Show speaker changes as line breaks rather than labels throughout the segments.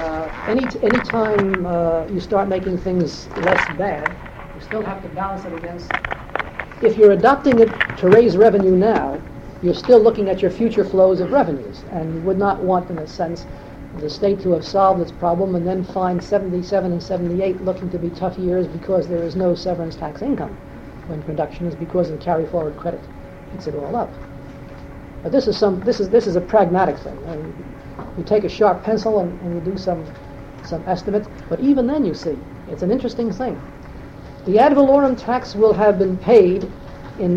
any time you start making things less bad, you still have to balance it against. If you're adopting it to raise revenue now, you're still looking at your future flows of revenues, and you would not want, in a sense, the state to have solved its problem and then find 77 and 78 looking to be tough years because there is no severance tax income, when production is because of the carry-forward credit eats it all up. But this is a pragmatic thing. And you take a sharp pencil and you do some estimates, but even then, you see, it's an interesting thing. The ad valorem tax will have been paid in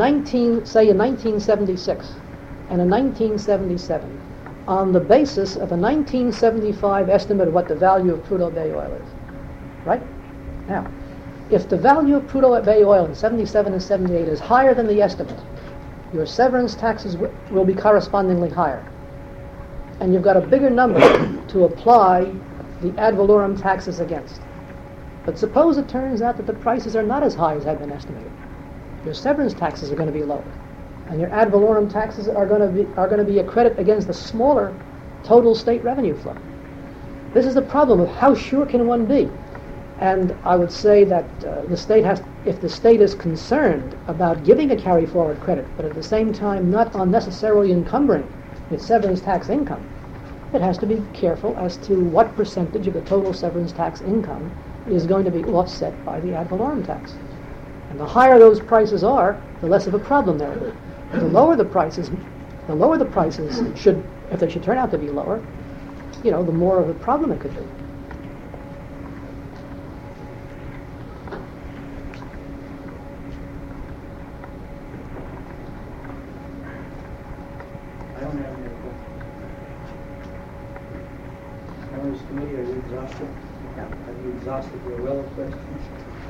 1976 and in 1977 on the basis of a 1975 estimate of what the value of Prudhoe Bay oil is. Right? Now, if the value of Prudhoe Bay oil in 77 and 78 is higher than the estimate, your severance taxes will be correspondingly higher. And you've got a bigger number to apply the ad valorem taxes against. But suppose it turns out that the prices are not as high as had been estimated. Your severance taxes are going to be lower, and your ad valorem taxes are going to be a credit against the smaller total state revenue flow. This is the problem of how sure can one be. And I would say that if the state is concerned about giving a carry-forward credit, but at the same time not unnecessarily encumbering its severance tax income, it has to be careful as to what percentage of the total severance tax income is going to be offset by the ad valorem tax. And the higher those prices are, the less of a problem there will be. The lower the prices should, if they should turn out to be lower, the more of a problem it could be.
I don't have any questions. Members of the committee, are you exhausted? Have you exhausted your well of questions?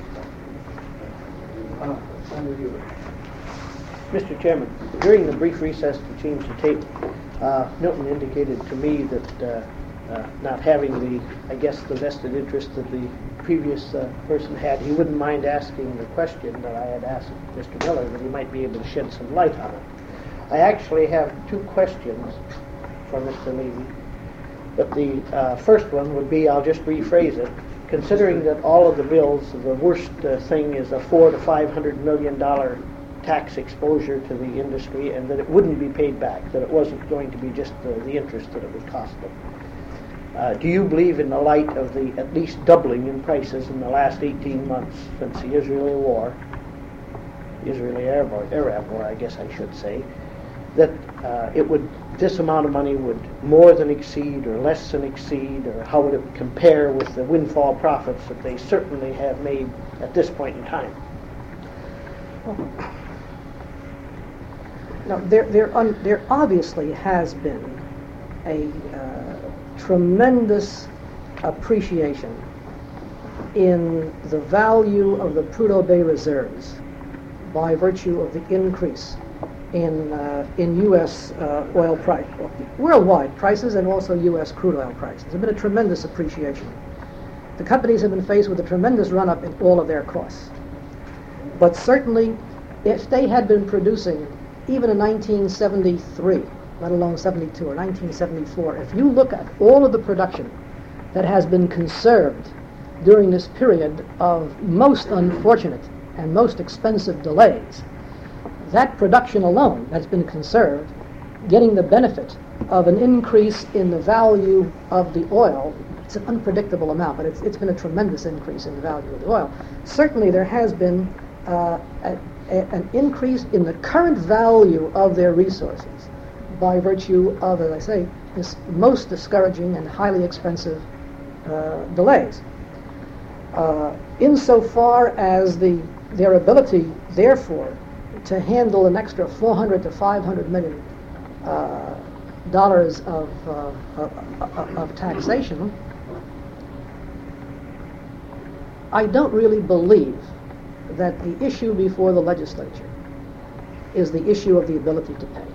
Senator Hubert.
Mr. Chairman, during the brief recess to change the tape, Milton indicated to me that not having the vested interest that the previous person had, he wouldn't mind asking the question that I had asked Mr. Miller, that he might be able to shed some light on it. I actually have two questions for Mr. Levy. But the first one would be, I'll just rephrase it, considering that all of the bills, the worst thing is a $400 to $500 million tax exposure to the industry, and that it wouldn't be paid back, that it wasn't going to be just the interest that it would cost them. Do you believe, in the light of the at least doubling in prices in the last 18 months since the Israeli Arab War, I guess I should say, that this amount of money would more than exceed or less than exceed, or how would it compare with the windfall profits that they certainly have made at this point in time?
Now, there obviously has been a tremendous appreciation in the value of the Prudhoe Bay reserves by virtue of the increase in U.S. oil price, worldwide prices, and also U.S. crude oil prices. There's been a tremendous appreciation. The companies have been faced with a tremendous run-up in all of their costs. But certainly, if they had been producing, even in 1973, let alone 72 or 1974, if you look at all of the production that has been conserved during this period of most unfortunate and most expensive delays, that production alone that's been conserved, getting the benefit of an increase in the value of the oil, it's an unpredictable amount, but it's been a tremendous increase in the value of the oil. Certainly there has been an increase in the current value of their resources by virtue of, as I say, this most discouraging and highly expensive delays. Insofar as their ability, therefore, to handle an extra $400 to $500 million dollars of taxation, I don't really believe that the issue before the legislature is the issue of the ability to pay.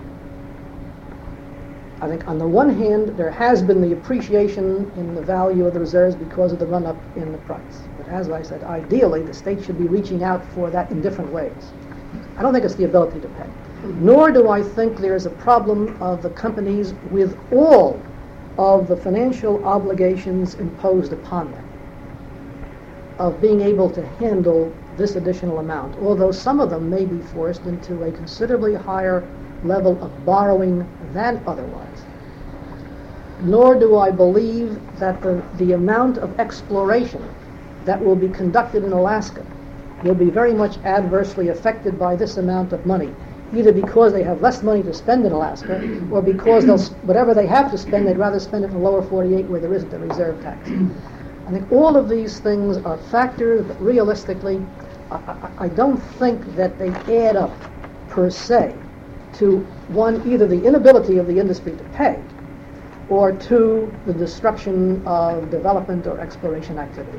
I think on the one hand, there has been the appreciation in the value of the reserves because of the run-up in the price. But as I said, ideally, the state should be reaching out for that in different ways. I don't think it's the ability to pay. Nor do I think there is a problem of the companies with all of the financial obligations imposed upon them, of being able to handle this additional amount, although some of them may be forced into a considerably higher level of borrowing than otherwise. Nor do I believe that the amount of exploration that will be conducted in Alaska will be very much adversely affected by this amount of money, either because they have less money to spend in Alaska, or because whatever they have to spend, they'd rather spend it in the lower 48 where there isn't a reserve tax. I think all of these things are factors, but realistically, I don't think that they add up per se to, one, either the inability of the industry to pay, or two, the destruction of development or exploration activity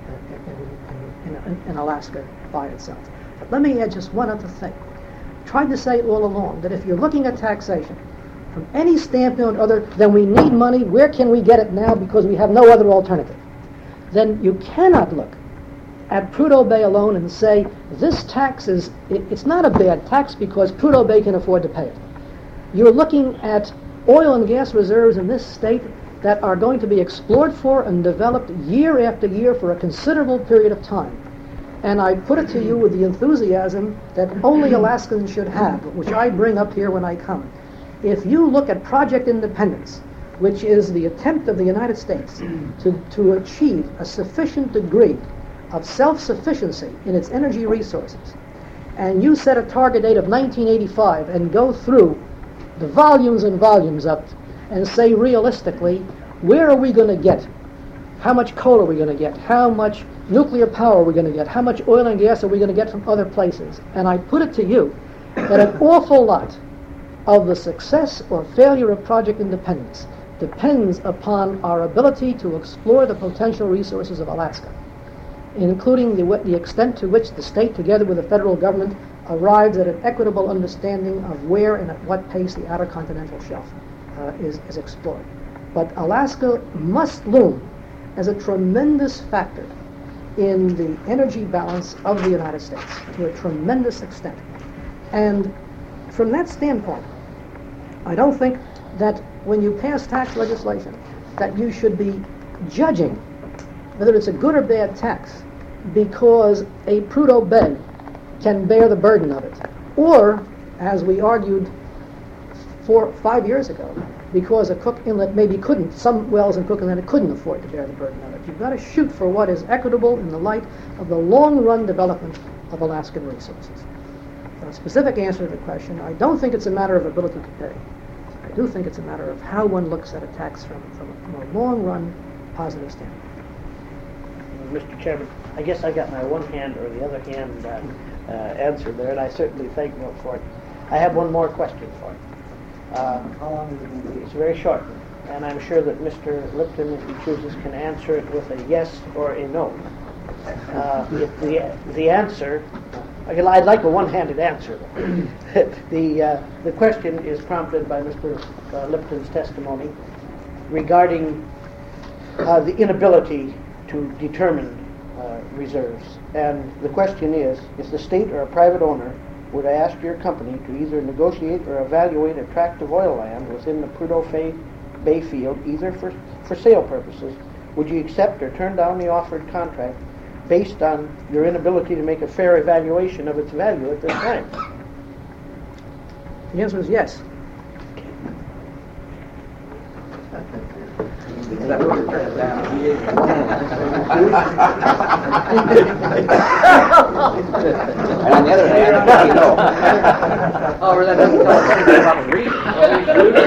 in Alaska by itself. But let me add just one other thing. I tried to say all along that if you're looking at taxation from any standpoint other than we need money, where can we get it now because we have no other alternative, then you cannot look at Prudhoe Bay alone and say this tax it's not a bad tax because Prudhoe Bay can afford to pay it. You're looking at oil and gas reserves in this state that are going to be explored for and developed year after year for a considerable period of time. And I put it to you with the enthusiasm that only Alaskans should have, which I bring up here when I come. If you look at Project Independence, which is the attempt of the United States to achieve a sufficient degree of self-sufficiency in its energy resources, and you set a target date of 1985 and go through the volumes and volumes of it and say realistically, where are we going to get? How much coal are we going to get? How much nuclear power are we going to get? How much oil and gas are we going to get from other places? And I put it to you that an awful lot of the success or failure of Project Independence depends upon our ability to explore the potential resources of Alaska, including the extent to which the state, together with the federal government, arrives at an equitable understanding of where and at what pace the outer continental shelf is explored. But Alaska must loom as a tremendous factor in the energy balance of the United States to a tremendous extent. And from that standpoint, I don't think that when you pass tax legislation that you should be judging whether it's a good or bad tax because a Prudhoe Bay can bear the burden of it, or, as we argued 4 or 5 years ago, because a Cook Inlet maybe couldn't, some wells in Cook Inlet couldn't afford to bear the burden of it. You've got to shoot for what is equitable in the light of the long-run development of Alaskan resources. For a specific answer to the question, I don't think it's a matter of ability to pay. I do think it's a matter of how one looks at a tax from a long-run positive standpoint.
Mr. Chairman, I guess I got my one hand or the other hand answer there, and I certainly thank you for it. I have one more question for you.
How long is it going to be?
It's very short, and I'm sure that Mr. Lipton, if he chooses, can answer it with a yes or a no. If the answer, I'd like a one-handed answer. The question is prompted by Mr. Lipton's testimony regarding the inability to determine reserves. And the question is, if the state or a private owner were to ask your company to either negotiate or evaluate a tract of oil land within the Prudhoe Bay field, either for sale purposes, would you accept or turn down the offered contract based on your inability to make a fair evaluation of its value at this time?
The answer is yes.
And on the other hand, you know.
However, that doesn't tell us anything about the reason.